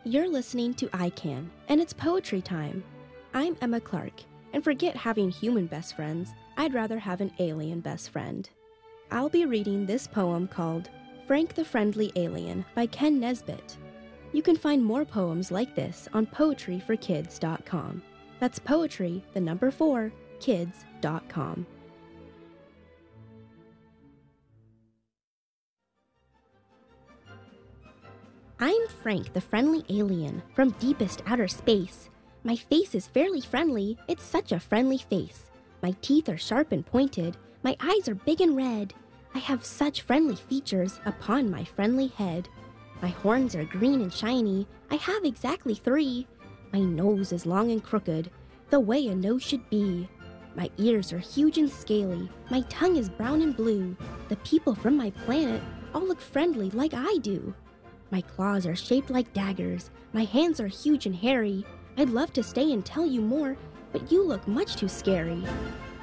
You're listening to ICANN, and it's poetry time. I'm Emma Clark, and forget having human best friends, I'd rather have an alien best friend. I'll be reading this poem called Frank the Friendly Alien by Ken Nesbitt. You can find more poems like this on poetryforkids.com. That's poetry, the number 4, kids.com. I'm Frank the Friendly Alien from deepest outer space. My face is fairly friendly, it's such a friendly face. My teeth are sharp and pointed, my eyes are big and red. I have such friendly features upon my friendly head. My horns are green and shiny, I have exactly 3. My nose is long and crooked, the way a nose should be. My ears are huge and scaly, my tongue is brown and blue. The people from my planet all look friendly like I do. My claws are shaped like daggers, my hands are huge and hairy. I'd love to stay and tell you more, but you look much too scary.